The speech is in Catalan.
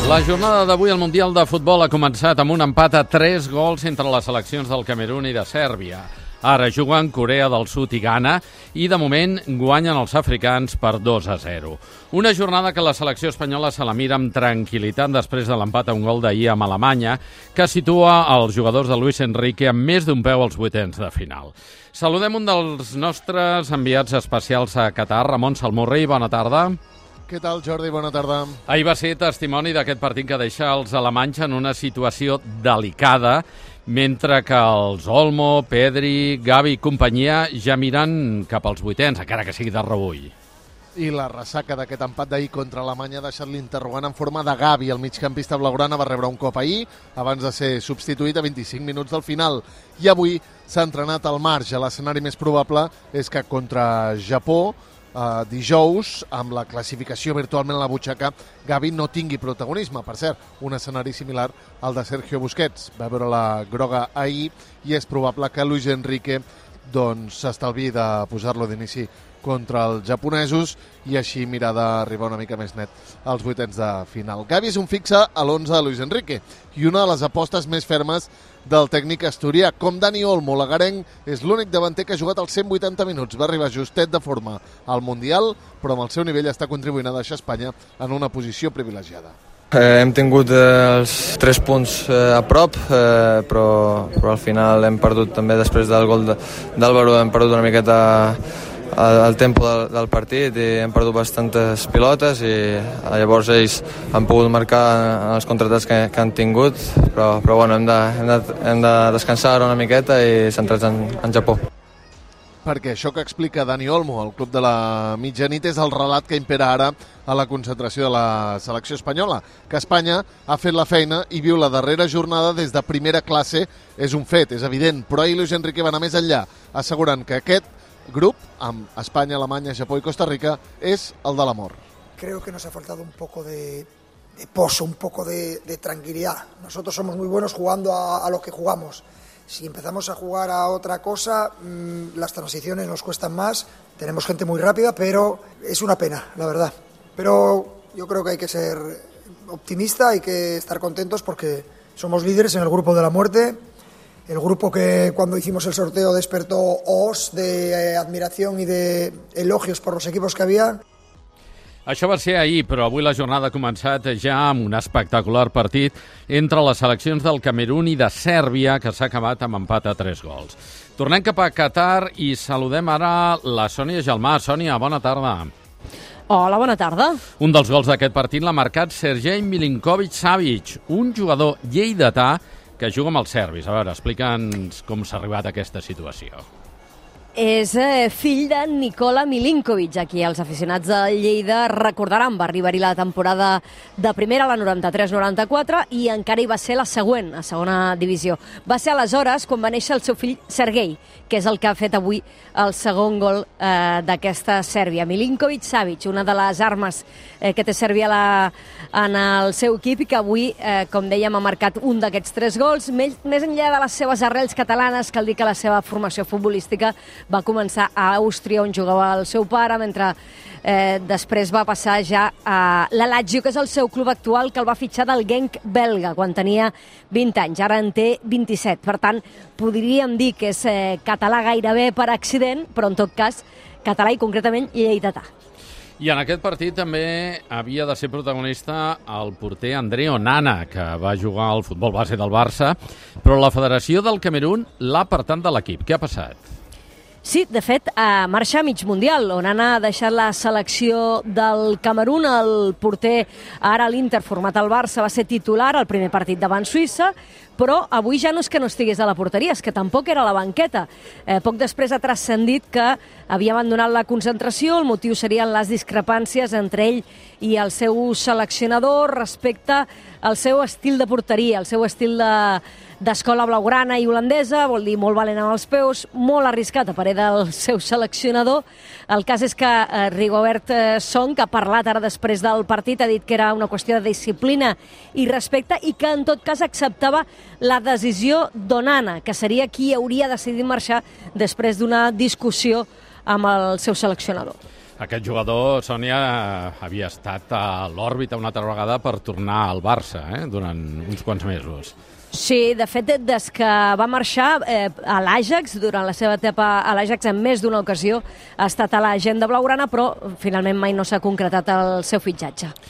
La jornada d'avui al Mundial de Futbol ha començat amb un empat a 3 gols entre les seleccions del Camerun i de Sèrbia. Ara juguen Corea del Sud i Ghana i, de moment, guanyen els africans per 2-0. Una jornada que la selecció espanyola se la mira amb tranquil·litat després de l'empat a un gol d'ahir amb Alemanya, que situa els jugadors de Luis Enrique amb més d'un peu als vuitens de final. Saludem un dels nostres enviats especials a Qatar, Ramon Salmorri. Bona tarda. Què tal, Jordi? Bona tarda. Ahir va ser testimoni d'aquest partit que deixa els alemanys en una situació delicada, mentre que els Olmo, Pedri, Gavi i companyia ja miren cap als vuitens, encara que sigui de rebull. I la ressaca d'aquest empat d'ahir contra Alemanya ha deixat l'interrogant en forma de Gavi. El migcampista blaugrana va rebre un cop ahir, abans de ser substituït a 25 minuts del final. I avui s'ha entrenat al marge. L'escenari més probable és que contra Japó, dijous, amb la classificació virtualment a la butxaca, Gavi no tingui protagonisme. Per cert, un escenari similar al de Sergio Busquets. Va veure la groga ahir i és probable que Luis Enrique s'estalvi de posar-lo d'inici contra els japonesos i així mirar d'arribar una mica més net als vuitens de final. Gavi és un fixe a l'11 de Luis Enrique i una de les apostes més fermes del tècnic asturià. Com Dani Olmo, l'agarenc és l'únic davanter que ha jugat als 180 minuts. Va arribar justet de forma al Mundial, però amb el seu nivell està contribuint a deixar Espanya en una posició privilegiada. Hem tingut els 3 punts a prop, però al final hem perdut també després del gol d'Álvaro, hem perdut una miqueta el tempo del partit i hem perdut bastantes pilotes i llavors ells han pogut marcar en els contraatacs que han tingut, però bueno, hem de descansar una miqueta i centrar-nos en Japó. Perquè això que explica Dani Olmo, el club de la mitjanit, és el relat que impera ara a la concentració de la selecció espanyola. Que Espanya ha fet la feina i viu la darrera jornada des de primera classe és un fet, és evident, però ahir Luis Enrique va anar més enllà, assegurant que aquest grup, amb Espanya, Alemanya, Japó i Costa Rica, és el de l'amor. Creo que nos ha faltado un poco de pozo, un poco de tranquilidad. Nosotros somos muy buenos jugando a lo que jugamos. Si empezamos a jugar a otra cosa, las transiciones nos cuestan más. Tenemos gente muy rápida, pero es una pena, la verdad. Pero yo creo que hay que ser optimista, hay que estar contentos porque somos líderes en el grupo de la muerte. El grupo que cuando hicimos el sorteo despertó hoos de admiración y de elogios por los equipos que había. Això va ser ahir, però avui la jornada ha començat ja amb un espectacular partit entre les seleccions del Camerun i de Sèrbia, que s'ha acabat amb empat a 3 gols. Tornem cap a Qatar i saludem ara la Sònia Gelmà. Sònia, bona tarda. Hola, bona tarda. Un dels gols d'aquest partit l'ha marcat Sergej Milinkovic-Savic, un jugador lleidatà que juga amb els serbis. A veure, explica'ns com s'ha arribat a aquesta situació. És fill de Nikola Milinkovic, a qui els aficionats de Lleida recordaran. Va arribar-hi la temporada de primera, la 93-94, i encara hi va ser la següent, a segona divisió. Va ser aleshores quan va néixer el seu fill Sergej, que és el que ha fet avui el segon gol d'aquesta Sèrbia. Milinkovic-Savic, una de les armes que té Sèrbia en el seu equip i que avui, com dèiem, ha marcat un d'aquests 3 gols. Més enllà de les seves arrels catalanes, cal dir que la seva formació futbolística va començar a Àustria, on jugava el seu pare, mentre després va passar ja a la Lazio, que és el seu club actual, que el va fitxar del Genk belga quan tenia 20 anys. Ara en té 27. Per tant, podríem dir que és català gairebé per accident, però en tot cas català i concretament lleidatà. I en aquest partit també havia de ser protagonista el porter André Onana, que va jugar al futbol base del Barça, però la Federació del Camerun l'ha apartat de l'equip. Què ha passat? Sí, de fet, marxa a mig mundial, on ha deixat la selecció del Camerun. El porter, ara a l'Inter, format al Barça, va ser titular al primer partit davant Suïssa, però avui ja no és que no estigués a la porteria, és que tampoc era a la banqueta. Poc després ha transcendit que havia abandonat la concentració. El motiu serien les discrepàncies entre ell i el seu seleccionador respecte al seu estil de porteria, el seu estil d'escola blaugrana i holandesa, vol dir molt valent amb els peus, molt arriscat a parer del seu seleccionador. El cas és que Rigobert Song, que ha parlat ara després del partit, ha dit que era una qüestió de disciplina i respecte i que en tot cas acceptava la decisió d'Onana, que seria qui hauria decidit marxar després d'una discussió amb el seu seleccionador. Aquest jugador, Sònia, havia estat a l'òrbita una altra vegada per tornar al Barça, durant uns quants mesos. Sí, de fet, des que va marxar a l'Ajax, durant la seva etapa a l'Ajax, en més d'una ocasió ha estat a l'agenda blaugrana, però finalment mai no s'ha concretat el seu fitxatge.